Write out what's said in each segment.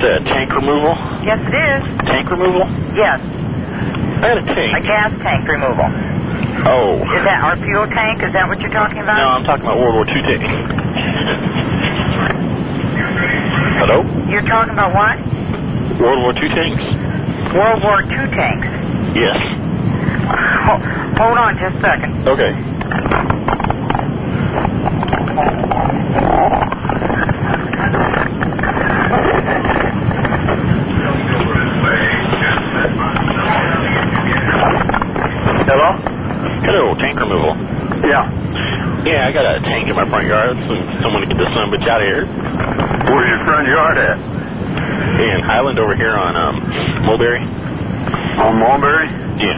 tank removal? Yes, it is. Tank removal? Yes. I got a tank. A gas tank removal. Oh. Is that our fuel tank? Is that what you're talking about? No, I'm talking about World War II tank. Hello? You're talking about what? World War II tanks? World War II tanks. Yes. Hold on just a second. Okay. Hello? Hello, tank removal. Yeah. Yeah, I got a tank in my front yard. Someone to get the son of a bitch out of here. Where's your front yard at? In Highland over here on Mulberry. On Mulberry? Yeah.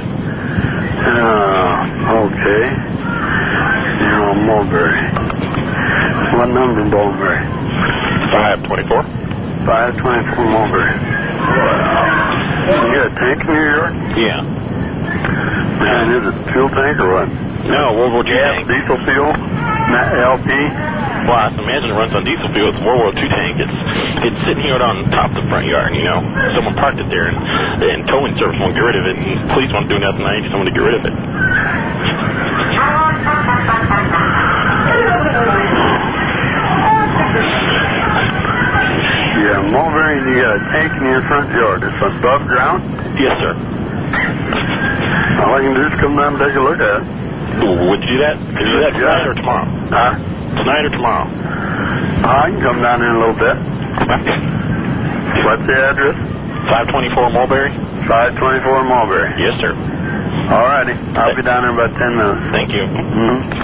Okay. You're on Mulberry. What number Mulberry? 524. 524 Mulberry. You got a tank in your yard? Yeah. And is it fuel tank or what? No, World War II tank. Diesel fuel? LP? Well, I imagine it runs on diesel fuel. It's a World War II tank. It's sitting here on top of the front yard, you know. Someone parked it there, and towing service won't get rid of it, and police won't do nothing. I need someone to get rid of it. Yeah, Mulberry, you got a tank in your front yard. It's above ground? Yes, sir. All I can do is come down and take a look at it. Would you do that? Could you do that tonight or tomorrow? Huh? Tonight or tomorrow? I can come down in a little bit. Okay. What's the address? 524 Mulberry? 524 Mulberry. Yes, sir. All righty. I'll be down in about 10 minutes. Thank you. Mm-hmm.